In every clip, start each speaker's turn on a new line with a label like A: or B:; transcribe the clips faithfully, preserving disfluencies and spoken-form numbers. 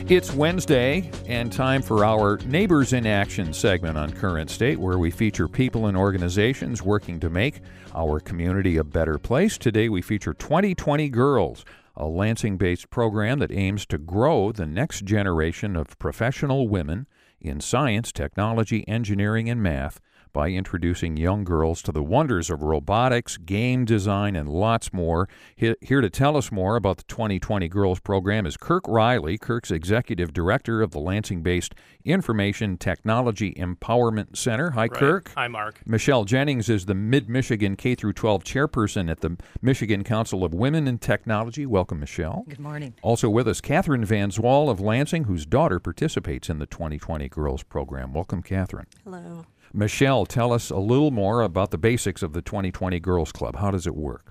A: It's Wednesday and time for our Neighbors in Action segment on Current State, where we feature people and organizations working to make our community a better place. Today we feature twenty twenty Girls, a Lansing-based program that aims to grow the next generation of professional women in science, technology, engineering, and math by introducing young girls to the wonders of robotics, game design, and lots more. Here to tell us more about the twenty twenty Girls program is Kirk Riley. Kirk's executive director of the Lansing-based Information Technology Empowerment Center. Hi,
B: right.
A: Kirk.
B: Hi, Mark.
A: Michelle Jennings is the Mid-Michigan K through twelve chairperson at the Michigan Council of Women in Technology. Welcome, Michelle.
C: Good morning.
A: Also with us, Catherine Van Zwal of Lansing, whose daughter participates in the twenty twenty Girls program. Welcome, Catherine.
C: Hello.
A: Michelle, tell us a little more about the basics of the twenty twenty Girls Club. How does it work?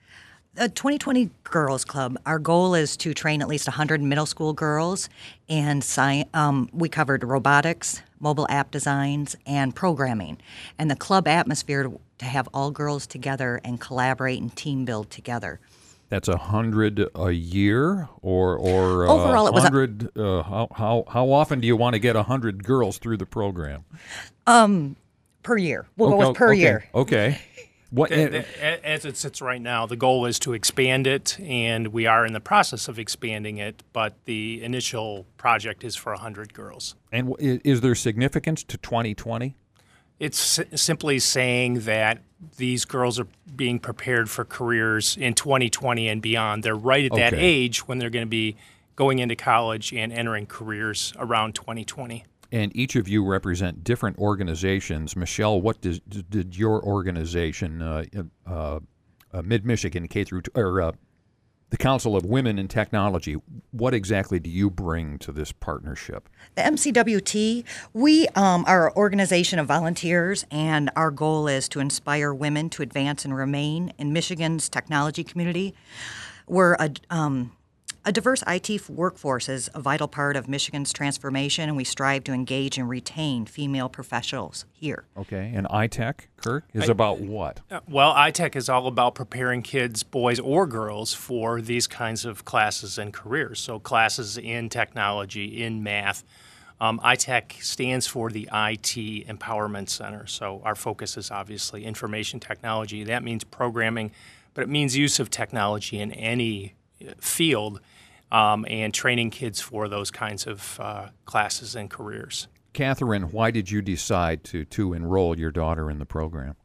C: The twenty twenty Girls Club, our goal is to train at least one hundred middle school girls, and sci- um, we covered robotics, mobile app designs, and programming. And the club atmosphere to, to have all girls together and collaborate and team build together.
A: That's a hundred a year, or or
C: overall
A: uh,
C: it was
A: hundred. A- uh, how how how often do you want to get a hundred girls through the program?
C: Um, per year. We'll
A: okay,
C: go with per
A: okay,
C: year.
A: Okay. What?
B: The- the- As it sits right now, the goal is to expand it, and we are in the process of expanding it, but the initial project is for one hundred girls.
A: And w- is there significance to twenty twenty?
B: It's s- simply saying that these girls are being prepared for careers in twenty twenty and beyond. They're right at that
A: Okay.
B: age when they're going to be going into college and entering careers around twenty twenty.
A: And each of you represent different organizations. Michelle, what does, did your organization, uh, uh, uh, Mid-Michigan K through, or uh, the Council of Women in Technology, what exactly do you bring to this partnership?
C: The M C W T, we um, are an organization of volunteers, and our goal is to inspire women to advance and remain in Michigan's technology community. We're a, um, a diverse I T workforce is a vital part of Michigan's transformation, and we strive to engage and retain female professionals here.
A: Okay, and iTech, Kirk, is
B: I-
A: about what?
B: Uh, Well, iTech is all about preparing kids, boys or girls, for these kinds of classes and careers. So classes in technology, in math. Um, iTech stands for the I T Empowerment Center. So our focus is obviously information technology. That means programming, but it means use of technology in any uh, field, um, and training kids for those kinds of uh, classes and careers.
A: Catherine, why did you decide to, to enroll your daughter in the program?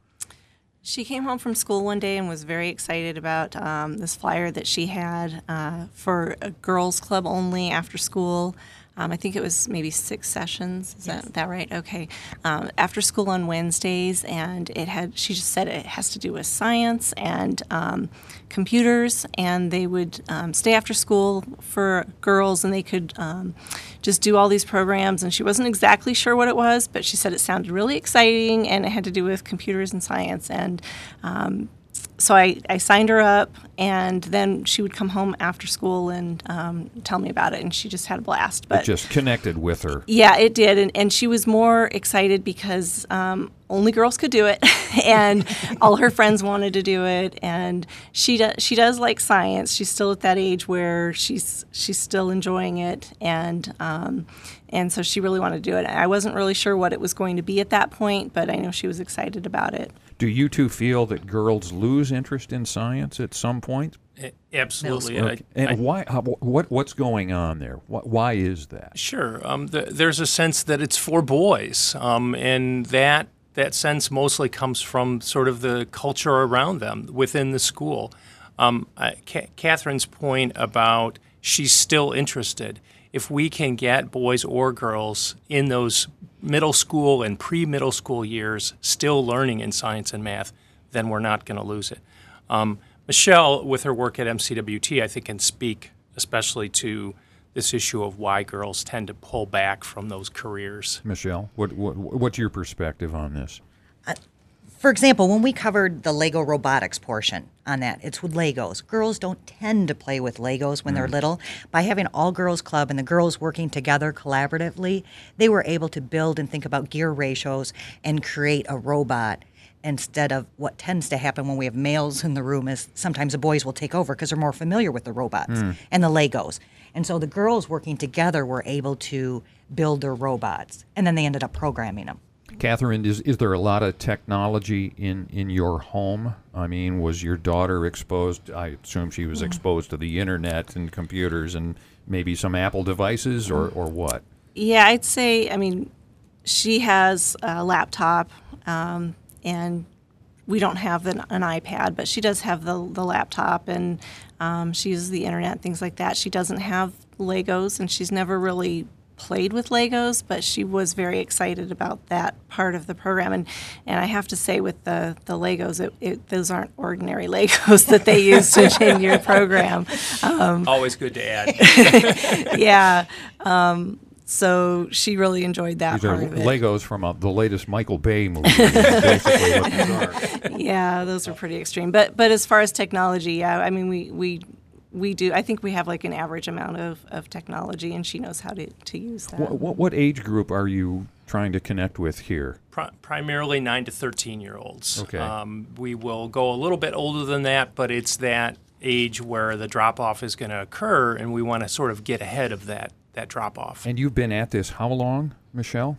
D: She came home from school one day and was very excited about um, this flyer that she had uh, for a girls' club only after school. Um, I think it was maybe six sessions. Is
C: Yes.
D: that, that right? Okay. Um, after school on Wednesdays, and it had. She just said it has to do with science and um, computers, and they would um, stay after school for girls, and they could um, just do all these programs. And she wasn't exactly sure what it was, but she said it sounded really exciting, and it had to do with computers and science. And um, so I, I signed her up, and then she would come home after school and um, tell me about it, and she just had a blast.
A: It
D: But
A: just connected with her.
D: yeah, it did, and, and she was more excited because um, only girls could do it, and all her friends wanted to do it, and she does she does like science. She's still at that age where she's she's still enjoying it, and um, and so she really wanted to do it. I wasn't really sure what it was going to be at that point, but I know she was excited about it.
A: Do you two feel that girls lose interest in science at some point?
B: A- Absolutely.
A: Okay.
B: I-
A: And
B: I-
A: why? How, what what's going on there? Wh- Why is that?
B: Sure. Um, th- there's a sense that it's for boys, um, and that that sense mostly comes from sort of the culture around them within the school. Um, I, Ca- Catherine's point about she's still interested. If we can get boys or girls in those middle school and pre-middle school years still learning in science and math, then we're not going to lose it. Um, Michelle, with her work at M C W T, I think can speak especially to this issue of why girls tend to pull back from those careers.
A: Michelle, what, what what's your perspective on this?
C: For example, when we covered the Lego robotics portion on that, it's with Legos. Girls don't tend to play with Legos when they're little. By having all girls club and the girls working together collaboratively, they were able to build and think about gear ratios and create a robot instead of what tends to happen when we have males in the room is sometimes the boys will take over because they're more familiar with the robots mm. and the Legos. And so the girls working together were able to build their robots, and then they ended up programming them.
A: Catherine, is, is there a lot of technology in, in your home? I mean, was your daughter exposed, I assume she was exposed to the internet and computers and maybe some Apple devices, or, or what?
D: Yeah, I'd say, I mean, she has a laptop, um, and we don't have an, an iPad, but she does have the, the laptop, and um, she uses the internet, things like that. She doesn't have Legos, and she's never really played with Legos, but she was very excited about that part of the program. And, and I have to say, with the, the Legos, it, it, those aren't ordinary Legos that they use in your program. Um,
B: Always good to add.
D: yeah. Um, So she really enjoyed that
A: These
D: part
A: are
D: of it.
A: Legos from uh, the latest Michael Bay movie. Basically what these are.
D: Yeah, those are pretty extreme. But but as far as technology, yeah, I mean, we we, we do. I think we have like an average amount of, of technology, and she knows how to, to use that.
A: What, what, what age group are you trying to connect with here?
B: Pri- primarily nine to thirteen year olds.
A: Okay.
B: Um, we will go a little bit older than that, but it's that age where the drop off is going to occur, and we want to sort of get ahead of that. that drop-off.
A: And you've been at this how long, Michelle?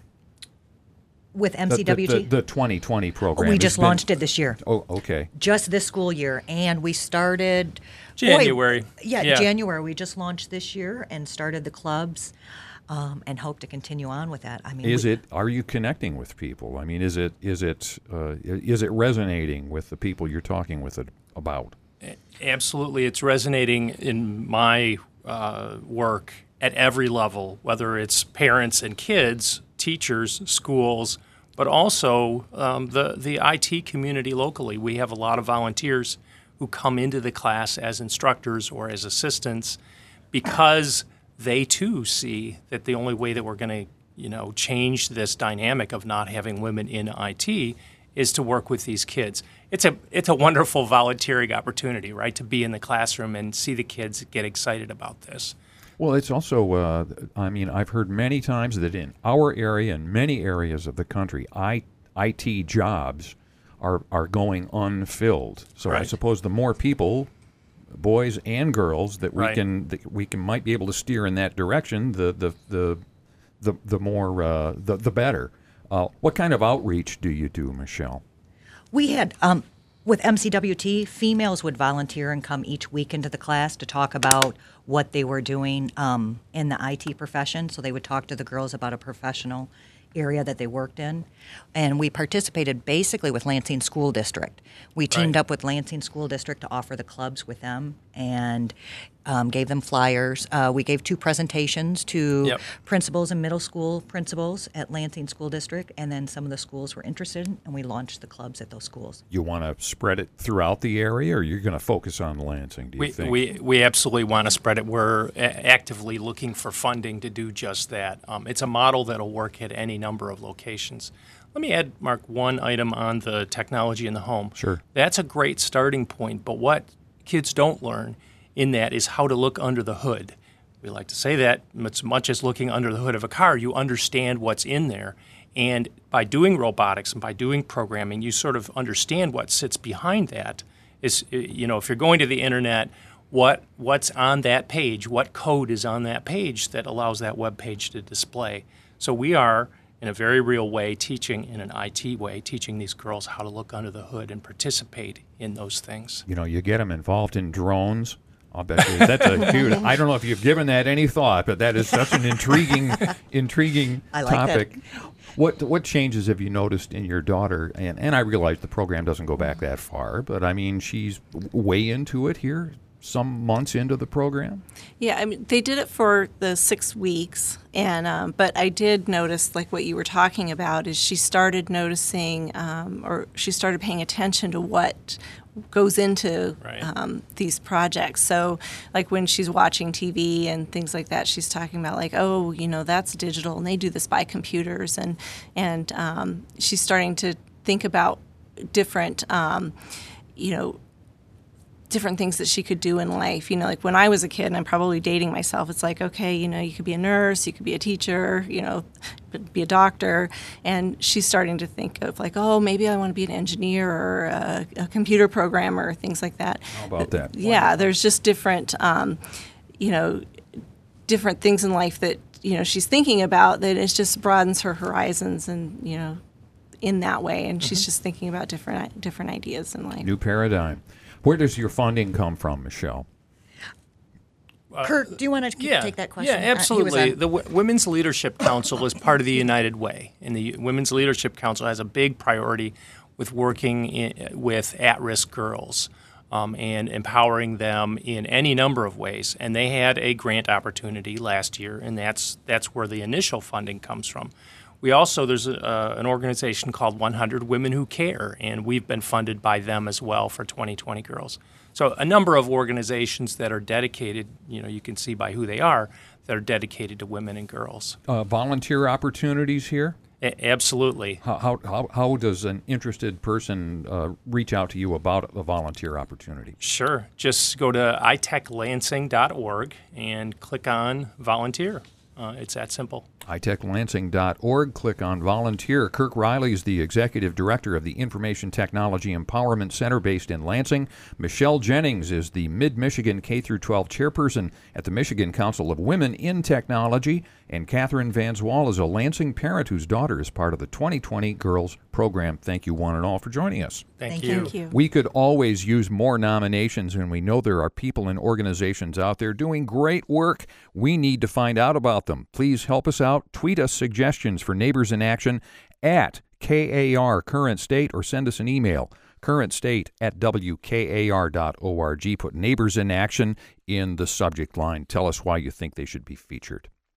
C: With M C W T?
A: The, the, the, the twenty twenty program.
C: We
A: It's
C: just
A: been-
C: launched it this year.
A: Oh, okay.
C: Just this school year. And we started...
B: January.
C: Boy, yeah,
B: Yeah.
C: January. We just launched this year and started the clubs um, and hope to continue on with that. I mean,
A: Is
C: we,
A: it? Are you connecting with people? I mean, is it? Is it? Uh, is it resonating with the people you're talking with it about?
B: Absolutely. It's resonating in my uh, work at every level, whether it's parents and kids, teachers, schools, but also um, the, the I T community locally. We have a lot of volunteers who come into the class as instructors or as assistants because they too see that the only way that we're going to, you know, change this dynamic of not having women in I T is to work with these kids. It's a it's a wonderful volunteering opportunity, right, to be in the classroom and see the kids get excited about this.
A: Well, it's also, uh, I mean, I've heard many times that in our area and many areas of the country, I, IT jobs are, are going unfilled. So I
B: Right.
A: suppose the more people, boys and girls, that we
B: Right.
A: can that we can might be able to steer in that direction, the the the the, the more uh, the the better. Uh, what kind of outreach do you do, Michelle?
C: we had, um, with M C W T, females would volunteer and come each week into the class to talk about what they were doing um, in the I T profession. So they would talk to the girls about a professional area that they worked in. And we participated basically with Lansing School District. We teamed
B: Right.
C: up with Lansing School District to offer the clubs with them and um, gave them flyers. Uh, we gave two presentations to
B: Yep.
C: principals and middle school principals at Lansing School District, and then some of the schools were interested, and we launched the clubs at those schools.
A: You want to spread it throughout the area, or you're going to focus on Lansing, do you
B: We,
A: think?
B: we, we absolutely want to spread it. We're a- actively looking for funding to do just that. Um, it's a model that will work at any number of locations. Let me add, Mark, one item on the technology in the home.
A: Sure.
B: That's a great starting point, but what kids don't learn in that is how to look under the hood. We like to say that as much as looking under the hood of a car, you understand what's in there. And by doing robotics and by doing programming, you sort of understand what sits behind that. Is, you know, if you're going to the internet, what what's on that page, what code is on that page that allows that web page to display. So we are, in a very real way, teaching, in an I T way, teaching these girls how to look under the hood and participate in those things.
A: You know, you get them involved in drones. I'll bet you that's a huge. I don't know if you've given that any thought, but that is such an intriguing, intriguing
C: I like that.
A: topic. What what changes have you noticed in your daughter? And and I realize the program doesn't go back that far, but I mean she's way into it here, some months into the program.
D: Yeah, I mean, they did it for the six weeks, and um, but I did notice, like what you were talking about, is she started noticing, um, or she started paying attention to what goes into
B: Right.
D: um, these projects. So, like when she's watching T V and things like that, she's talking about like, oh, you know, that's digital, and they do this by computers, and and um, she's starting to think about different, um, you know. different things that she could do in life. You know, like when I was a kid, and I'm probably dating myself, it's like, okay, you know, you could be a nurse, you could be a teacher, you know, be a doctor. And she's starting to think of like, oh, maybe I want to be an engineer or a, a computer programmer, things like that.
A: How about that?
D: Yeah, there's just different, um, you know, different things in life that, you know, she's thinking about that it just broadens her horizons and, you know, in that way. And she's just thinking about different different ideas in life.
A: New paradigm. Where does your funding come from, Michelle?
C: Kurt, do you want to
B: Yeah,
C: take that question?
B: yeah,
C: Uh, he was
B: absolutely.
C: on-
B: The w- Women's Leadership Council is part of the United Way, and the Women's Leadership Council has a big priority with working in, with at-risk girls um, and empowering them in any number of ways. And they had a grant opportunity last year, and that's that's where the initial funding comes from. We also, there's a, uh, an organization called one hundred Women Who Care, and we've been funded by them as well for twenty twenty Girls. So a number of organizations that are dedicated, you know, you can see by who they are, that are dedicated to women and girls.
A: Uh, volunteer opportunities here?
B: A- absolutely.
A: How, how, how, how does an interested person uh, reach out to you about a volunteer opportunity?
B: Sure. Just go to i tech lansing dot org and click on volunteer. Uh, it's that simple.
A: i tech lansing dot org. Click on volunteer. Kirk Riley is the executive director of the Information Technology Empowerment Center based in Lansing. Michelle Jennings is the Mid-Michigan K through twelve chairperson at the Michigan Council of Women in Technology. And Catherine Van Zwal is a Lansing parent whose daughter is part of the twenty twenty Girls Program. Thank you one and all for joining us.
B: Thank,
C: Thank
B: you.
D: Thank you.
A: We could always use more nominations, and we know there are people and organizations out there doing great work. We need to find out about them. Please help us out. Tweet us suggestions for Neighbors in Action at K A R Current State or send us an email, currentstate at w k a r dot org. Put Neighbors in Action in the subject line. Tell us why you think they should be featured.